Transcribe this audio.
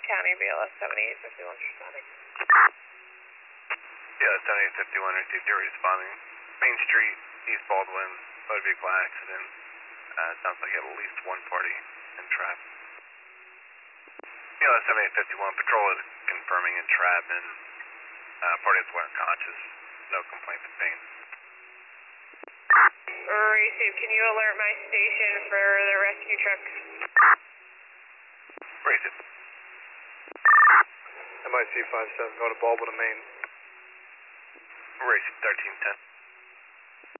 County, BLS 7851 responding. BLS 7851 received your responding. Main Street, East Baldwin, motor vehicle accident. Sounds like at least one party in traffic. BLS 7851, patrol is confirming entrapment. Parties were unconscious. No complaints of pain. Receive, can you alert my station for the rescue truck? Receive. MIC 57 going to Baldwin, Maine. Receive 1310.